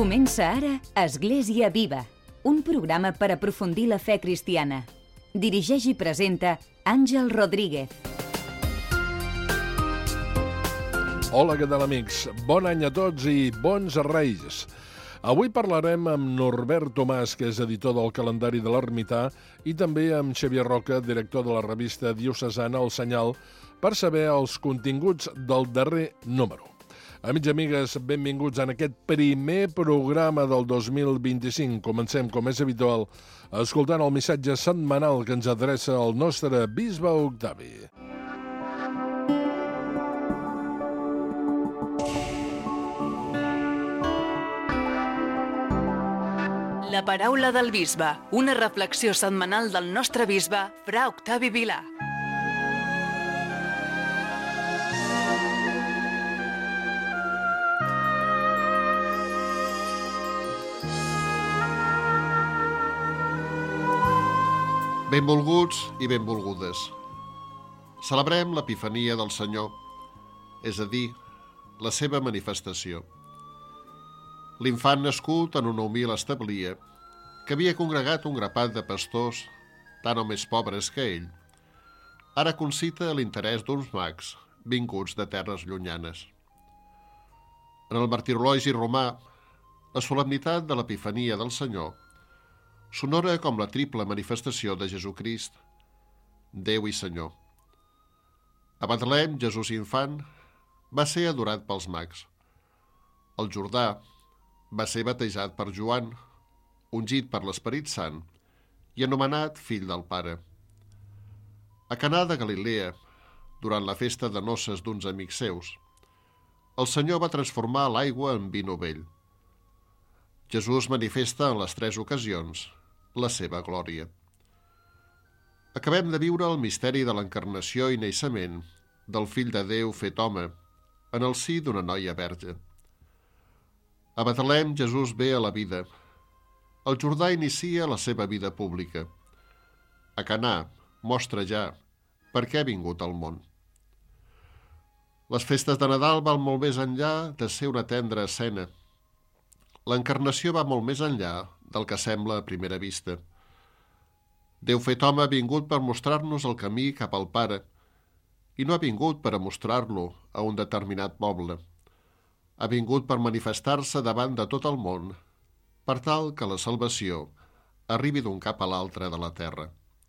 Comença ara Església Viva, un programa per aprofundir la fe cristiana. Dirigeix i presenta Àngel Rodríguez. Hola, què tal, amics? Bon any a tots i bons Reis. Avui parlarem amb Norbert Tomàs, que és editor del calendari de l'Ermità, i també amb Xavier Roca, director de la revista diocesana El Senyal, per saber els continguts del darrer número. Amics i amigues, benvinguts en aquest primer programa del 2025. Comencem, com és habitual, escoltant el missatge setmanal que ens adreça el nostre bisbe Octavi. La paraula del bisbe, una reflexió setmanal del nostre bisbe, fra Octavi Vilà. Benvolguts i benvolgudes. Celebrem l'Epifania del Senyor, és a dir, la seva manifestació. L'infant nascut en una humil establia, que havia congregat un grapat de pastors, tant o més pobres que ell, ara concita l'interès d'uns mags vinguts de terres llunyanes. En el martirologi romà, la solemnitat de l'Epifania del Senyor s'honora com la triple manifestació de Jesucrist, Déu i Senyor. A Betlem, Jesús infant va ser adorat pels mags. Al Jordà va ser batejat per Joan, ungit per l'Esperit Sant i anomenat fill del Pare. A Canà de Galilea, durant la festa de noces d'uns amics seus, el Senyor va transformar l'aigua en vi novell. Jesús manifesta en les tres ocasions la seva glòria. Acabem de viure el misteri de l'encarnació i naixement del Fill de Déu fet home en el si d'una noia verge. A Betlem, Jesús ve a la vida. Al Jordà inicia la seva vida pública. A Canà mostra ja per què ha vingut al món. Les festes de Nadal van molt més enllà de ser una tendra escena. L'encarnació va molt més enllà del que sembla a primera vista. Déu fet home ha vingut per mostrar-nos el camí cap al Pare i no ha vingut per a mostrar-lo a un determinat poble. Ha vingut per manifestar-se davant de tot el món per tal que la salvació arribi d'un cap a l'altre de la terra.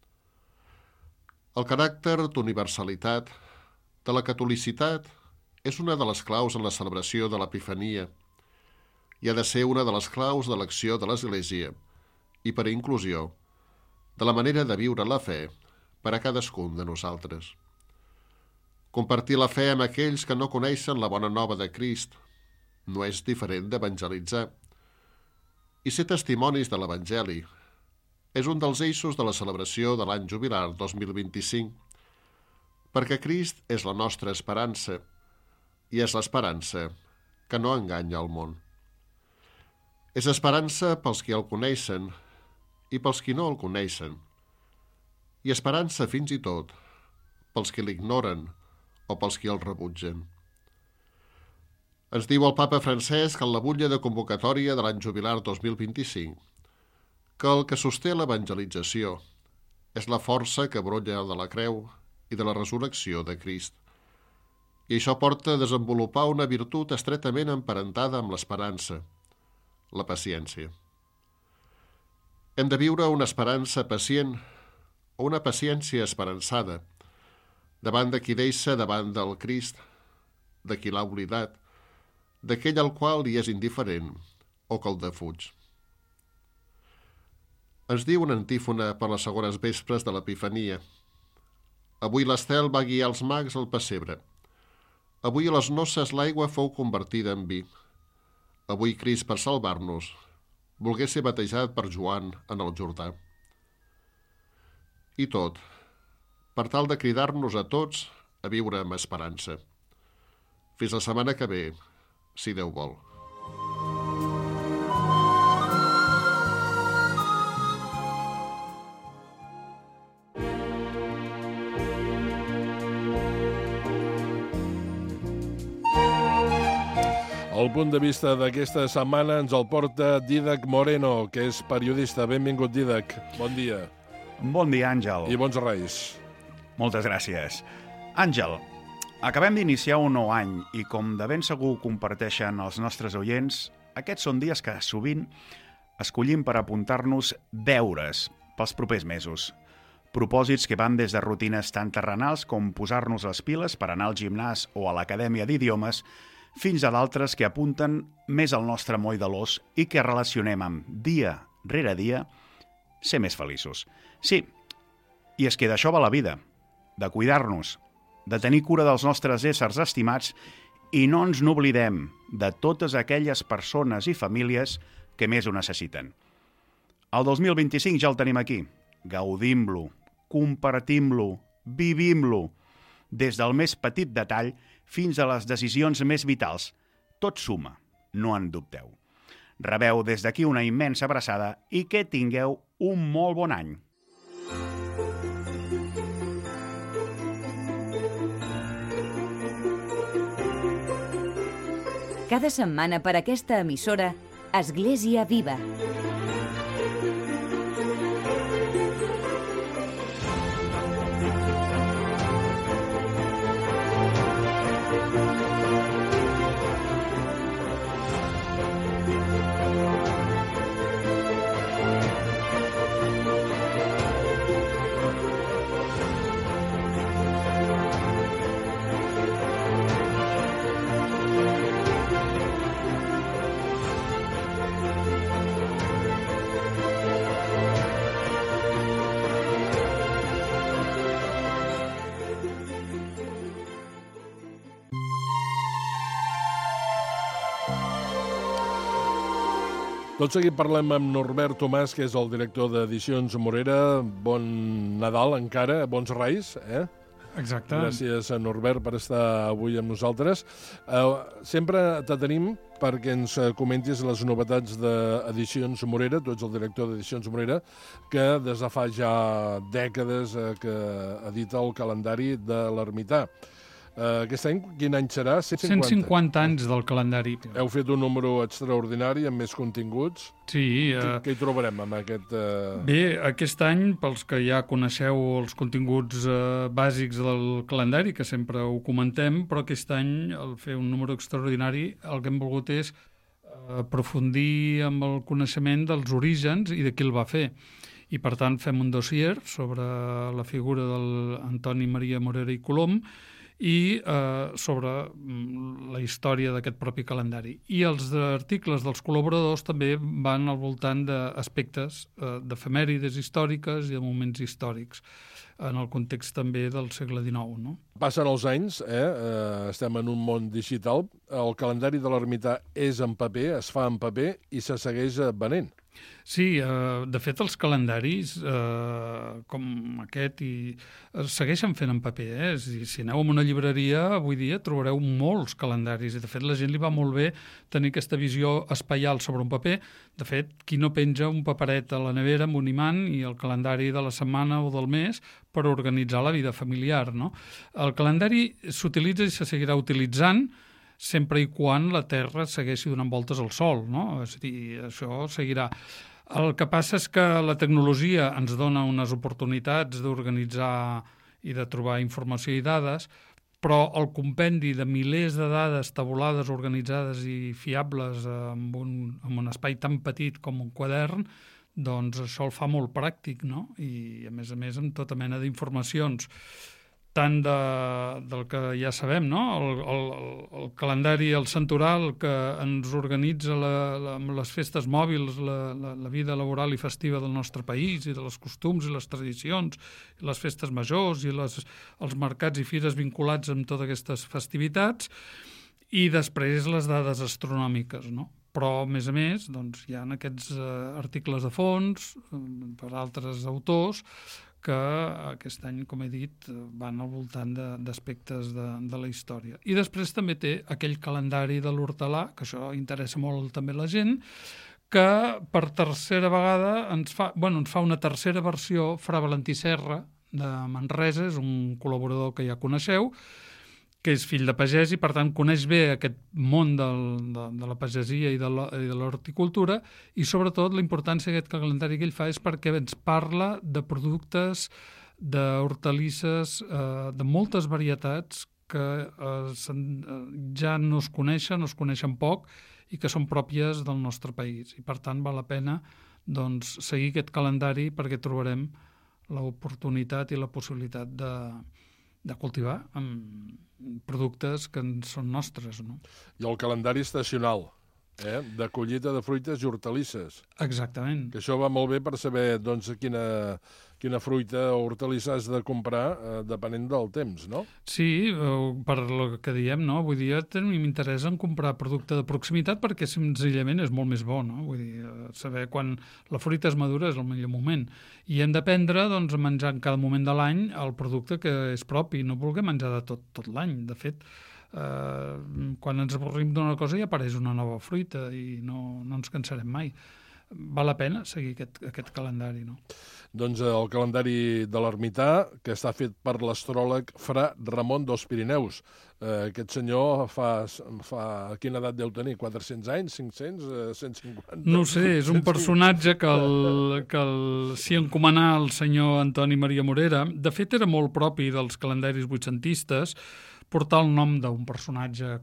El caràcter d'universalitat de la catolicitat és una de les claus en la celebració de l'Epifania i ha de ser una de les claus de l'acció de l'Església i, per inclusió, de la manera de viure la fe per a cadascun de nosaltres. Compartir la fe amb aquells que no coneixen la bona nova de Crist no és diferent d'evangelitzar. I ser testimonis de l'Evangeli és un dels eixos de la celebració de l'any jubilar 2025, perquè Crist és la nostra esperança i és l'esperança que no enganya el món. És esperança pels qui el coneixen i pels qui no el coneixen, i esperança fins i tot pels qui l'ignoren o pels qui el rebutgen. Ens diu el papa Francesc en la butlla de convocatòria de l'any jubilar 2025 que el que sosté l'evangelització és la força que brolla de la creu i de la resurrecció de Crist, i això porta a desenvolupar una virtut estretament emparentada amb l'esperança, la paciència. Hem de viure una esperança pacient o una paciència esperançada davant de qui deixa davant del Crist, de qui l'ha oblidat, d'aquell al qual li és indiferent o que el defuig. Ens diu una antífona per les segones vespres de l'Epifania. Avui l'estel va guiar els mags al pessebre. Avui a les noces l'aigua fou convertida en vi. Avui Crist, per salvar-nos, volgué ser batejat per Joan en el Jordà. I tot, per tal de cridar-nos a tots a viure amb esperança. Fins la setmana que ve, si Déu vol. El El punt de vista d'aquesta setmana ens el porta Dídac Moreno, que és periodista. Benvingut, Dídac. Bon dia. Bon dia, Àngel. I bons reis. Moltes gràcies. Àngel, acabem d'iniciar un nou any i, com de ben segur comparteixen els nostres oients, aquests són dies que sovint escollim per apuntar-nos deures pels propers mesos. Propòsits que van des de rutines tan terrenals com posar-nos les piles per anar al gimnàs o a l'acadèmia d'idiomes fins a d'altres que apunten més al nostre moll de l'os i que relacionem amb, dia rere dia, ser més feliços. Sí, i és que d'això va la vida, de cuidar-nos, de tenir cura dels nostres éssers estimats i no ens n'oblidem de totes aquelles persones i famílies que més ho necessiten. El 2025 ja el tenim aquí. Gaudim-lo, compartim-lo, vivim-lo, des del més petit detall fins a les decisions més vitals. Tot suma, no en dubteu. Rebeu des d'aquí una immensa abraçada i que tingueu un molt bon any. Cada setmana per aquesta emissora, Església Viva. Tot seguit parlem amb Norbert Tomàs, que és el director d'Edicions Morera. Bon Nadal encara, bons reis, eh? Exacte. Gràcies a Norbert per estar avui amb nosaltres. Sempre te tenim perquè ens comentis les novetats d'Edicions Morera. Tu ets el director d'Edicions Morera, que des de fa ja dècades que edita el calendari de l'Ermità. Aquest any, quin any serà? 150 anys del calendari. Heu fet un número extraordinari amb més continguts. Sí. Què hi trobarem amb aquest... Bé, aquest any, pels que ja coneixeu els continguts bàsics del calendari, que sempre ho comentem, però aquest any, al fer un número extraordinari, el que hem volgut és aprofundir amb el coneixement dels orígens i de qui el va fer. I, per tant, fem un dossier sobre la figura d'Antoni Maria Morera i Colom, i sobre la història d'aquest propi calendari. I els articles dels col·laboradors també van al voltant d'aspectes d'efemèrides històriques i de moments històrics, en el context també del segle XIX. No? Passen els anys, estem en un món digital, el calendari de l'Ermità és en paper, es fa en paper i se segueix venent. Sí, de fet els calendaris com aquest segueixen fent en paper. Si aneu a una llibreria avui dia trobareu molts calendaris i de fet la gent li va molt bé tenir aquesta visió espaial sobre un paper. De fet, qui no penja un paperet a la nevera amb un imant i el calendari de la setmana o del mes per organitzar la vida familiar, no? El calendari s'utilitza i se seguirà utilitzant sempre i quan la Terra segueixi donant voltes al Sol, no? És a dir, això seguirà. El que passa és que la tecnologia ens dona unes oportunitats d'organitzar i de trobar informació i dades, però el compendi de milers de dades tabulades, organitzades i fiables amb un espai tan petit com un quadern, doncs això el fa molt pràctic, no? I a més amb tota mena d'informacions, tant del que ja sabem, no? El calendari, el santoral que ens organitza amb les festes mòbils, la vida laboral i festiva del nostre país i de les costums i les tradicions, i les festes majors i els mercats i fires vinculats amb totes aquestes festivitats, i després les dades astronòmiques, no? Però, a més, doncs, hi ha aquests articles de fons per altres autors que aquest any, com he dit, van al voltant d'aspectes de la història. I després també té aquell calendari de l'hortelà, que això interessa molt també a la gent, que per tercera vegada ens fa una tercera versió Fra Valentí Serra, de Manresa, és un col·laborador que ja coneixeu, que és fill de pagès i, per tant, coneix bé aquest món de la pagesia i de l'horticultura, i, sobretot, la importància d'aquest calendari que ell fa és perquè ens parla de productes, d'hortalisses, de moltes varietats que ja no es coneixen poc i que són pròpies del nostre país. I, per tant, val la pena doncs, seguir aquest calendari perquè trobarem l'oportunitat i la possibilitat de cultivar amb productes que són nostres, no? I el calendari estacional, de collita de fruites i hortalisses. Exactament. Que això va molt bé per saber doncs, quina fruita o hortalissa has de comprar depenent del temps, no? Sí, per el que diem, no? Vull dir, tenim interès en comprar producte de proximitat perquè senzillament és molt més bo, no? Vull dir, saber quan la fruita és madura és el millor moment. I hem d'aprendre doncs, a menjar en cada moment de l'any el producte que és propi, no voler menjar de tot l'any. De fet, quan ens avorrim d'una cosa ja apareix una nova fruita i no ens cansarem mai. Val la pena seguir aquest calendari, no? Doncs el calendari de l'ermità, que està fet per l'astròleg Fra Ramon dels Pirineus. Aquest senyor fa... Quina edat deu tenir? 400 anys? 500? 150? No ho sé, és un personatge que s'hi encomanà el senyor Antoni Maria Morera. De fet, era molt propi dels calendaris vuitcentistes, portar el nom d'un personatge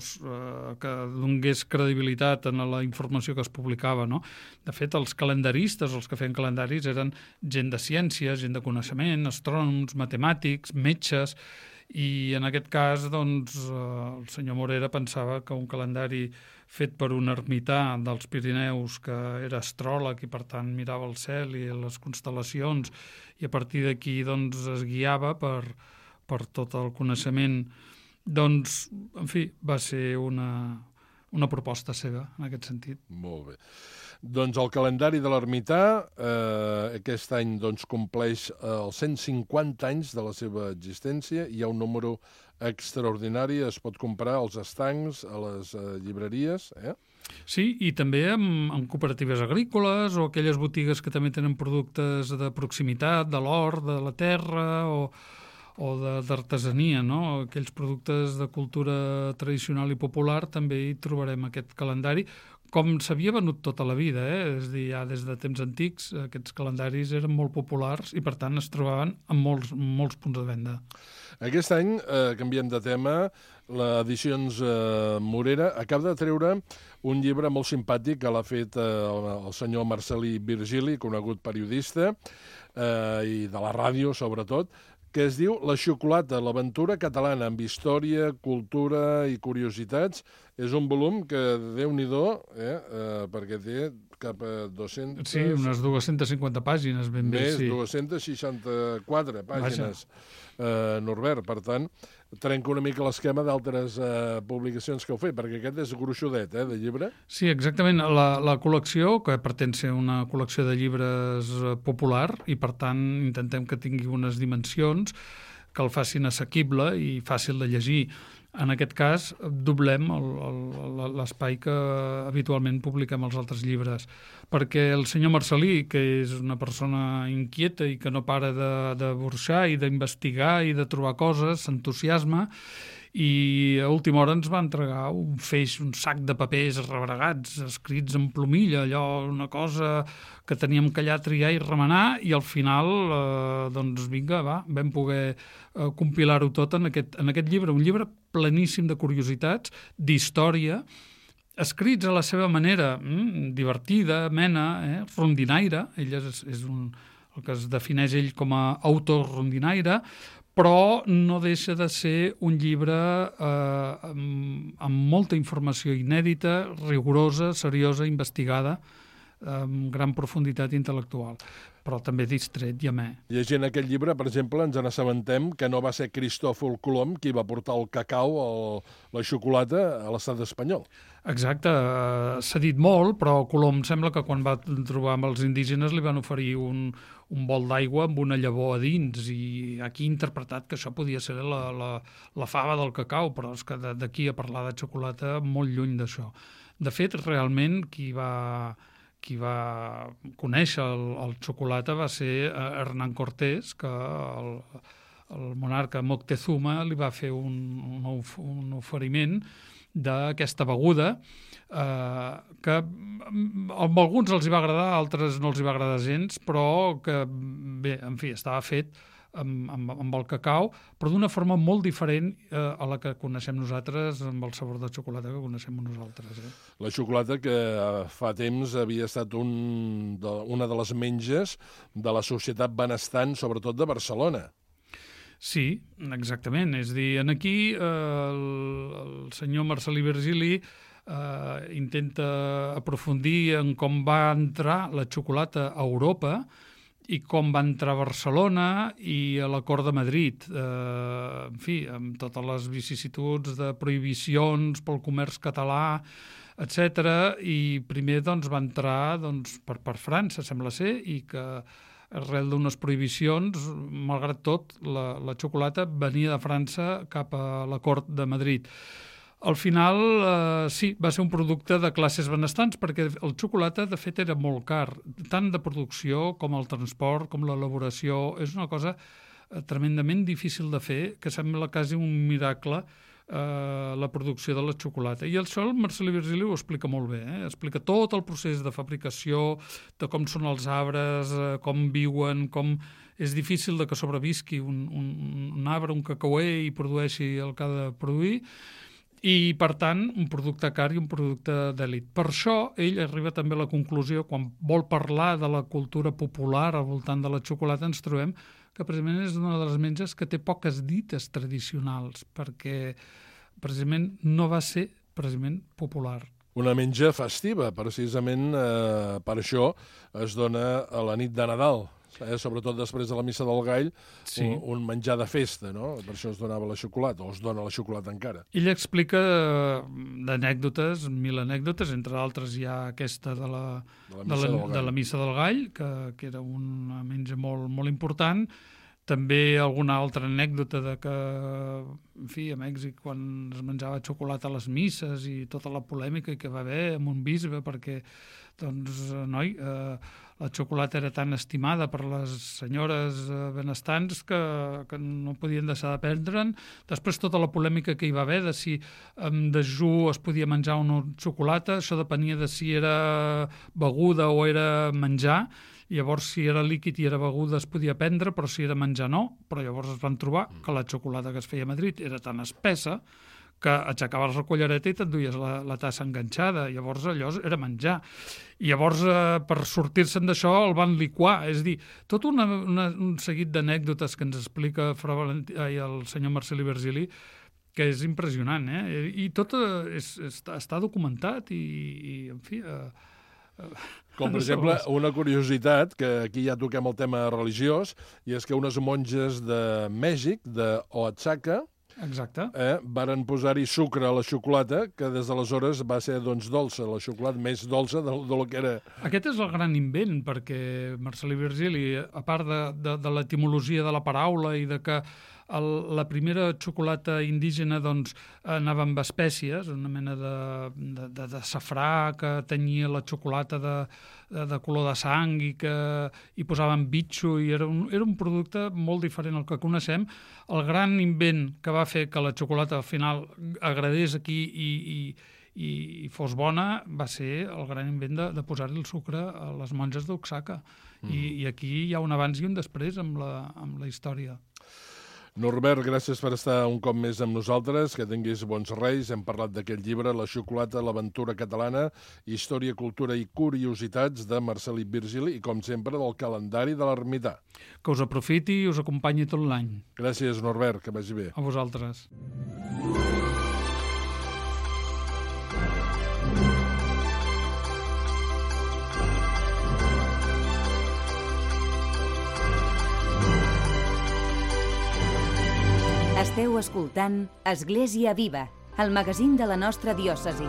que donés credibilitat a la informació que es publicava, no? De fet, els calendaristes, els que feien calendaris, eren gent de ciència, gent de coneixement, astrònoms, matemàtics, metges, i en aquest cas, doncs, el senyor Morera pensava que un calendari fet per un ermità dels Pirineus, que era astròleg i, per tant, mirava el cel i les constel·lacions, i a partir d'aquí, doncs, es guiava per tot el coneixement, doncs, en fi, va ser una proposta seva, en aquest sentit. Molt bé. Doncs el calendari de l'ermità aquest any doncs, compleix els 150 anys de la seva existència. Hi ha un número extraordinari, es pot comprar als estancs, a les llibreries, Sí, i també amb cooperatives agrícoles o aquelles botigues que també tenen productes de proximitat, de l'hort, de la terra o d'artesania, no? Aquells productes de cultura tradicional i popular, també hi trobarem aquest calendari, com s'havia venut tota la vida, És a dir, ja des de temps antics aquests calendaris eren molt populars i, per tant, es trobaven en molts punts de venda. Aquest any, canviem de tema, l'Edicions Morera acaba de treure un llibre molt simpàtic que l'ha fet el senyor Marcelí Virgili, conegut periodista, i de la ràdio, sobretot, que es diu La xocolata, l'aventura catalana, amb història, cultura i curiositats. És un volum que, Déu-n'hi-do, perquè té cap a 200... Sí, unes 250 pàgines, ben bé, sí. Més 264 pàgines, Norbert. Per tant, trenca una mica l'esquema d'altres publicacions que heu fet, perquè aquest és gruixudet, de llibre. Sí, exactament. La col·lecció, que pretén ser una col·lecció de llibres popular, i per tant intentem que tingui unes dimensions que el facin assequible i fàcil de llegir. En aquest cas, doblem l'espai que habitualment publiquem els altres llibres, perquè el senyor Marcelí, que és una persona inquieta i que no para de burxar i d'investigar i de trobar coses, s'entusiasma, i a última hora ens va entregar un sac de papers rebregats, escrits en plomilla, allò, una cosa que teníem que allà triar i remenar, i al final, doncs vinga, vam poder compilar-ho tot en aquest llibre, un llibre pleníssim de curiositats, d'història, escrits a la seva manera, divertida, amena, rondinaire, ell és el que es defineix ell com a autor rondinaire, però no deixa de ser un llibre amb molta informació inèdita, rigorosa, seriosa, investigada, amb gran profunditat intel·lectual, però també distret i amè. Llegint aquest llibre, per exemple, ens n'assabentem que no va ser Cristòfol Colom qui va portar el cacau o la xocolata a l'estat espanyol. Exacte, s'ha dit molt, però Colom sembla que quan va trobar amb els indígenes li van oferir un bol d'aigua amb una llavor a dins, i aquí ha interpretat que això podia ser la fava del cacau, però és que d'aquí a parlar de xocolata molt lluny d'això. De fet, realment, qui va conèixer el xocolata va ser Hernán Cortés, que el monarca Moctezuma li va fer un oferiment d'aquesta beguda que a alguns els hi va agradar, a altres no els hi va agradar gens, però que, bé, en fi, estava fet amb el cacau, però d'una forma molt diferent a la que coneixem nosaltres, amb el sabor de xocolata que coneixem nosaltres. La xocolata que fa temps havia estat una de les menges de la societat benestant, sobretot de Barcelona. Sí, exactament. És a dir, aquí el senyor Marcel·lí Virgili intenta aprofundir en com va entrar la xocolata a Europa i com va entrar a Barcelona i a l'Acord de Madrid. En fi, amb totes les vicissituds de prohibicions pel comerç català, etc. I primer va entrar per França, sembla ser, i que arrel d'unes prohibicions, malgrat tot, la xocolata venia de França cap a l'Acord de Madrid. Al final, sí, va ser un producte de classes benestants, perquè el xocolata, de fet, era molt car, tant de producció com el transport, com l'elaboració. És una cosa tremendament difícil de fer, que sembla quasi un miracle, la producció de la xocolata. I això el Marcel·lí Virgili ho explica molt bé. Explica tot el procés de fabricació, de com són els arbres, com viuen, com és difícil de que sobrevisqui un arbre, un cacauer, i produeixi el que ha de produir, i, per tant, un producte car i un producte d'elit. Per això, ell arriba també a la conclusió, quan vol parlar de la cultura popular al voltant de la xocolata, ens trobem que precisament és una de les menges que té poques dites tradicionals, perquè precisament no va ser precisament popular. Una menja festiva, precisament per això es dona a la nit de Nadal, sobretot després de la Missa del Gall, sí, un menjar de festa, no? Per això es donava la xocolata, o es dona la xocolata encara. Ell explica d'anècdotes, 1000 anècdotes, entre altres hi ha aquesta de la Missa del Gall, que era una menja molt, molt important. També alguna altra anècdota de que, en fi, a Mèxic, quan es menjava xocolata a les misses i tota la polèmica que va haver amb un bisbe, perquè, doncs, noi, la xocolata era tan estimada per les senyores benestants que no podien deixar de prendre'n. Després tota la polèmica que hi va haver de si en dejú es podia menjar o no xocolata, això depenia de si era beguda o era menjar. Llavors, si era líquid i era beguda es podia prendre, però si era menjar no. Però llavors es van trobar que la xocolata que es feia a Madrid era tan espessa que aixecaves la cullereta i te'n duies la tassa enganxada. Llavors allò era menjar. I llavors, per sortir-se'n d'això, el van liquar. És a dir, tot un seguit d'anècdotes que ens explica el senyor Marcel·lí Virgili, que és impressionant, I tot està documentat i en fi... Com, per exemple, una curiositat, que aquí ja toquem el tema religiós, i és que unes monges de Mèxic, d'Oaxaca, varen posar-hi sucre a la xocolata, que des d'aleshores va ser dolça, la xocolata més dolça del que era. Aquest és el gran invent, perquè Marcel·lí Virgili, a part de l'etimologia de la paraula i de que la primera xocolata indígena anava amb espècies, una mena de safrà que tenyia la xocolata de color de sang i que hi posaven bitxo, i era un producte molt diferent al que coneixem. El gran invent que va fer que la xocolata al final agradés aquí i fos bona va ser el gran invent de posar-hi el sucre a les monges d'Oaxaca. I aquí hi ha un abans i un després amb la història. Norbert, gràcies per estar un cop més amb nosaltres, que tinguis bons reis. Hem parlat d'aquest llibre, La xocolata, l'aventura catalana, història, cultura i curiositats, de Marcel·lí Virgili, i com sempre del calendari de l'ermità. Que us aprofiti i us acompanyi tot l'any. Gràcies, Norbert, que vagi bé. A vosaltres. Esteu escoltant Església Viva, el magazín de la nostra diòcesi.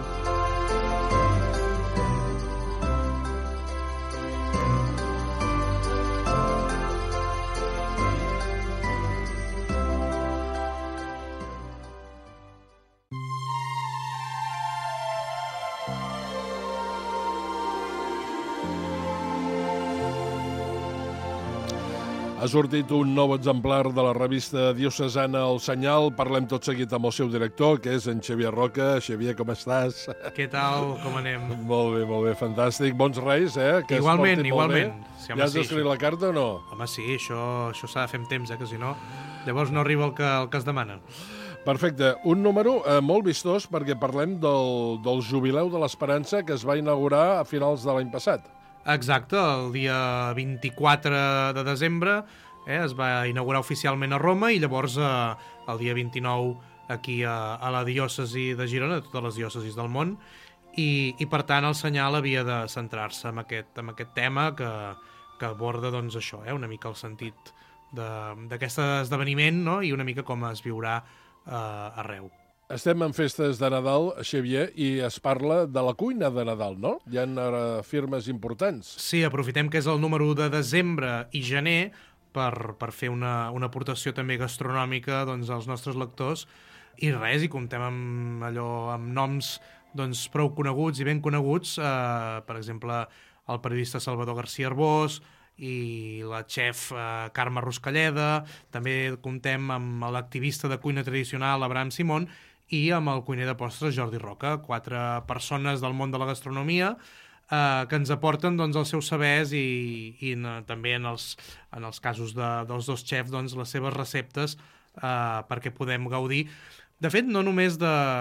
Ha sortit un nou exemplar de la revista diocesana El Senyal. Parlem tot seguit amb el seu director, que és en Xavier Roca. Xavier, com estàs? Què tal? Com anem? Molt bé, fantàstic. Bons Reis, eh? Que igualment. Sí, ja has escrit la carta o no? Home, sí, això s'ha de fer amb temps, que si no, llavors no arriba el que es demana. Perfecte. Un número molt vistós perquè parlem del Jubileu de l'Esperança que es va inaugurar a finals de l'any passat. Exacte, el dia 24 de desembre es va inaugurar oficialment a Roma i llavors el dia 29 aquí a la diòcesi de Girona, a totes les diòcesis del món, i per tant el Senyal havia de centrar-se en aquest tema que aborda doncs, això, una mica el sentit d'aquest esdeveniment, no? I una mica com es viurà arreu. Estem en festes de Nadal, Xavier, i es parla de la cuina de Nadal, no? Hi ha firmes importants. Sí, aprofitem que és el número de desembre i gener per fer una aportació també gastronòmica doncs, als nostres lectors i res, i comptem amb noms doncs, prou coneguts i ben coneguts, per exemple, el periodista Salvador García Arbós i la xef Carme Ruscalleda, també comptem amb l'activista de cuina tradicional Abraham Simón i amb el cuiner de postres Jordi Roca, 4 persones del món de la gastronomia que ens aporten doncs, els seus sabers i també en els casos dels dos xefs doncs, les seves receptes perquè podem gaudir. De fet, no només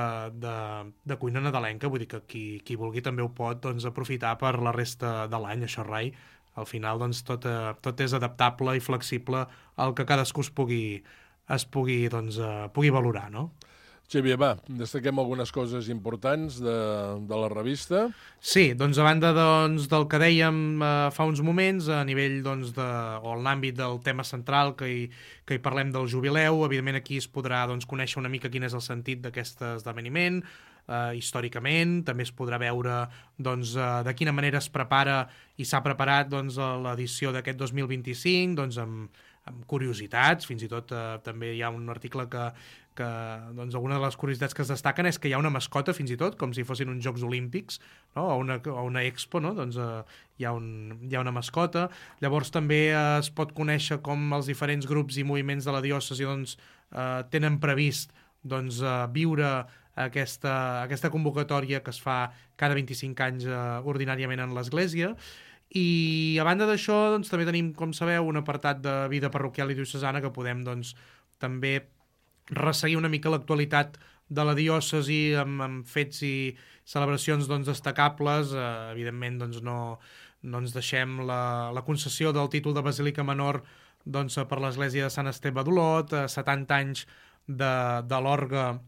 de cuina nadalenca, vull dir que qui vulgui també ho pot doncs, aprofitar per la resta de l'any, això rai. Al final doncs, tot és adaptable i flexible al que cadascú es pugui valorar, no? Xavier, va, destaquem algunes coses importants de la revista. Sí, doncs a banda del que dèiem fa uns moments, a nivell o en l'àmbit del tema central que hi parlem del jubileu, evidentment aquí es podrà conèixer una mica quin és el sentit d'aquest esdeveniment, històricament, també es podrà veure de quina manera es prepara i s'ha preparat l'edició d'aquest 2025, amb curiositats, fins i tot també hi ha un article que alguna de les curiositats que es destaquen és que hi ha una mascota, fins i tot, com si fossin uns Jocs Olímpics, no? o una expo, no? Hi ha una mascota. Llavors també es pot conèixer com els diferents grups i moviments de la diòcesi tenen previst viure aquesta convocatòria que es fa cada 25 anys ordinàriament en l'Església. I a banda d'això també tenim, com sabeu, un apartat de vida parroquial i diocesana que podem també resseguir una mica l'actualitat de la diòcesi amb fets i celebracions destacables. Evidentment no ens deixem la concessió del títol de Basílica Menor per l'Església de Sant Esteve d'Olot, 70 anys de l'orgue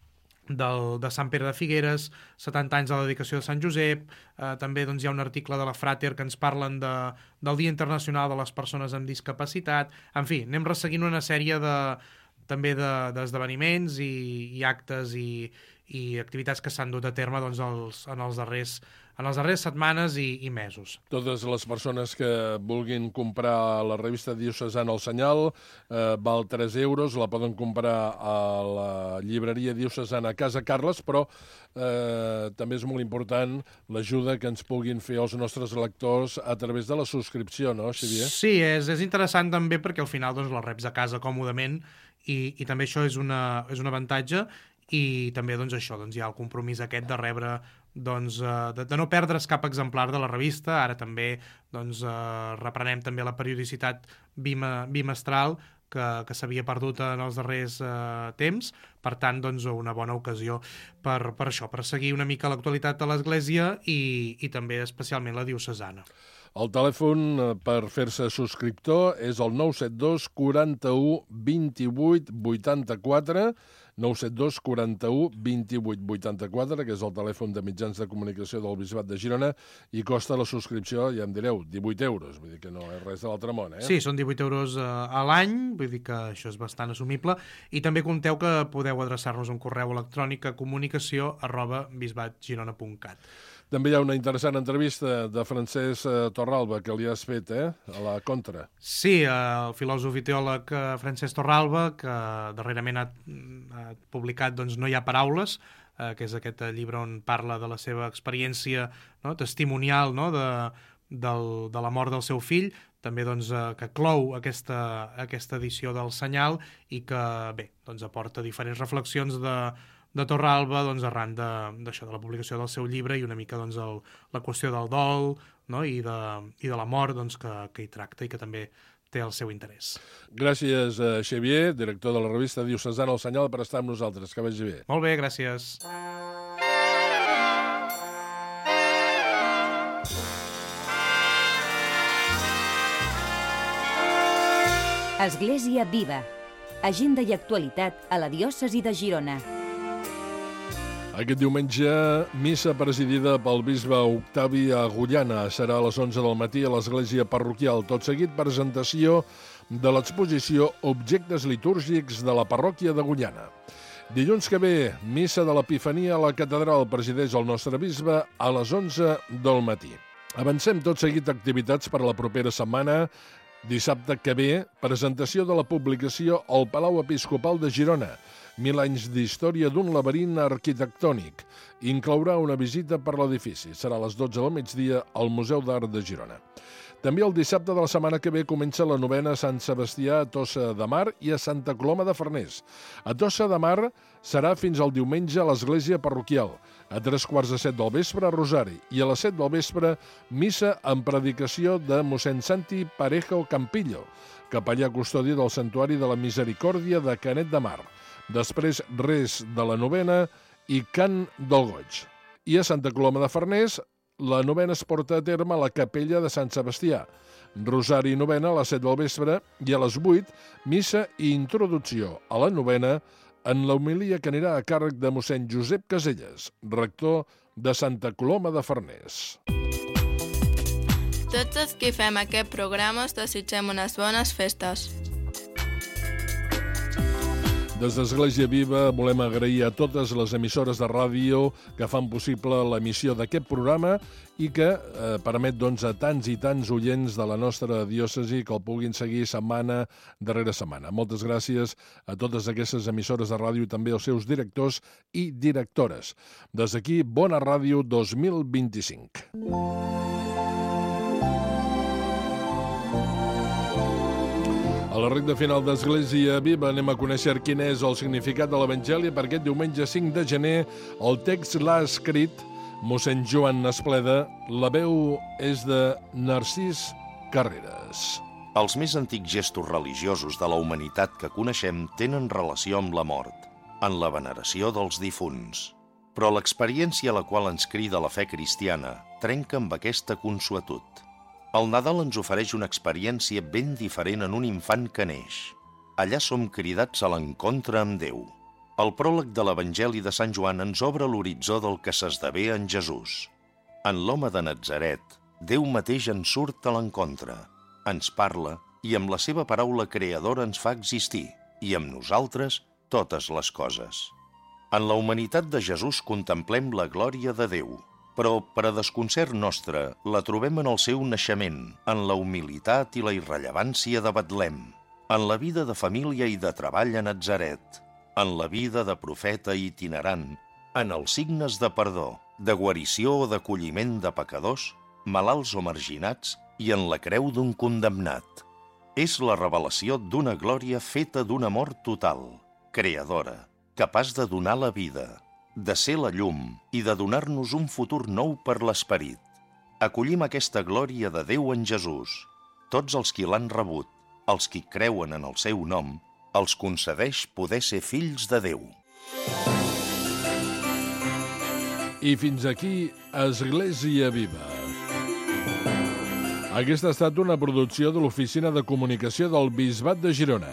de Sant Pere de Figueres, 70 anys de la dedicació de Sant Josep, també hi ha un article de la Frater que ens parlen del Dia Internacional de les Persones amb Discapacitat. En fi, anem resseguint una sèrie també d'esdeveniments i actes i activitats que s'han dut a terme en les darreres setmanes i mesos. Totes les persones que vulguin comprar la revista diocesana El Senyal val 3 euros, la poden comprar a la llibreria diocesana Casa Carles, però també és molt important l'ajuda que ens puguin fer els nostres lectors a través de la subscripció, no, Xavier? Sí, és interessant també perquè al final la reps a casa còmodament i també això és un avantatge i també això, hi ha el compromís aquest de rebre de no perdre's cap exemplar de la revista. Ara també reprenem també la periodicitat bimestral que s'havia perdut en els darrers temps. Per tant, una bona ocasió per això, per seguir una mica l'actualitat de l'Església i també especialment la diocesana. El telèfon per fer-se subscriptor és el 972 41 28 84, 972 41 28 84, que és el telèfon de mitjans de comunicació del Bisbat de Girona, i costa la subscripció, ja em direu, 18 euros, vull dir que no és res de l'altre món, eh? Sí, són 18 euros a l'any, vull dir que això és bastant assumible, i també compteu que podeu adreçar-nos un correu electrònic a comunicació@bisbatgirona.cat. També hi ha una interessant entrevista de Francesc Torralba, que li has fet, a la Contra. Sí, el filòsof i teòleg Francesc Torralba, que darrerament ha publicat No hi ha paraules, que és aquest llibre on parla de la seva experiència testimonial de la mort del seu fill. també doncs, que clou aquesta edició del Senyal i que, bé, doncs aporta diferents reflexions de Torralba doncs, arran d'això, de la publicació del seu llibre i una mica doncs, la qüestió del dol, no? I de la mort doncs, que hi tracta i que també té el seu interès. Gràcies, Xavier, director de la revista diocesana El Senyal, per estar amb nosaltres. Que vagi bé. Molt bé, gràcies. Església Viva. Agenda i actualitat a la diòcesi de Girona. Aquest diumenge, missa presidida pel bisbe Octavi a Agullana. Serà a les 11 del matí a l'església parroquial. Tot seguit, presentació de l'exposició Objectes litúrgics de la parròquia d'Agullana. Dilluns que ve, missa de l'Epifania a la catedral. Presideix el nostre bisbe a les 11 del matí. Avancem tot seguit activitats per a la propera setmana. Dissabte que ve, presentació de la publicació al Palau Episcopal de Girona. 1000 anys d'història d'un laberint arquitectònic. Inclourà una visita per l'edifici. Serà a les 12 del migdia al Museu d'Art de Girona. També el dissabte de la setmana que ve comença la novena a Sant Sebastià, a Tossa de Mar i a Santa Coloma de Farners. A Tossa de Mar serà fins al diumenge a l'església parroquial. A 3:45 del vespre, Rosari. I a les 7 del vespre, missa amb predicació de mossèn Santi Parejo Campillo, capellà custodi del Santuari de la Misericòrdia de Canet de Mar. Després, res de la novena i cant del goig. I a Santa Coloma de Farners, la novena es porta a terme a la capella de Sant Sebastià. Rosari i novena a les 7 del vespre i a les 8, missa i introducció a la novena en l'homilia que anirà a càrrec de mossèn Josep Caselles, rector de Santa Coloma de Farners. Tots els que fem aquest programa us desitgem unes bones festes. Des d'Església Viva volem agrair a totes les emissores de ràdio que fan possible l'emissió d'aquest programa i que permet a tants i tants oients de la nostra diòcesi que el puguin seguir setmana darrere setmana. Moltes gràcies a totes aquestes emissores de ràdio i també als seus directors i directores. Des d'aquí, bona ràdio 2025. A la recta final d'Església Viva anem a conèixer quin és el significat de l'Evangeli per aquest diumenge 5 de gener. El text l'ha escrit mossèn Joan Espleda. La veu és de Narcís Carreras. Els més antics gestos religiosos de la humanitat que coneixem tenen relació amb la mort, en la veneració dels difunts. Però l'experiència a la qual ens crida la fe cristiana trenca amb aquesta consuetud. El Nadal ens ofereix una experiència ben diferent en un infant que neix. Allà som cridats a l'encontre amb Déu. El pròleg de l'Evangeli de Sant Joan ens obre l'horitzó del que s'esdevé en Jesús. En l'home de Natzaret, Déu mateix ens surt a l'encontre, ens parla i amb la seva paraula creadora ens fa existir, i amb nosaltres totes les coses. En la humanitat de Jesús contemplem la glòria de Déu, però, per a desconcert nostre, la trobem en el seu naixement, en la humilitat i la irrellevància de Betlem, en la vida de família i de treball a Natzaret, en la vida de profeta itinerant, en els signes de perdó, de guarició o d'acolliment de pecadors, malalts o marginats, i en la creu d'un condemnat. És la revelació d'una glòria feta d'un amor total, creadora, capaç de donar la vida, de ser la llum i de donar-nos un futur nou per l'esperit. Acollim aquesta glòria de Déu en Jesús. Tots els qui l'han rebut, els qui creuen en el seu nom, els concedeix poder ser fills de Déu. I fins aquí, Església Viva. Aquesta ha estat una producció de l'Oficina de Comunicació del Bisbat de Girona.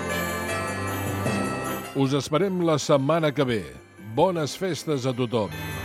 Us esperem la setmana que ve. Bones festes a tothom.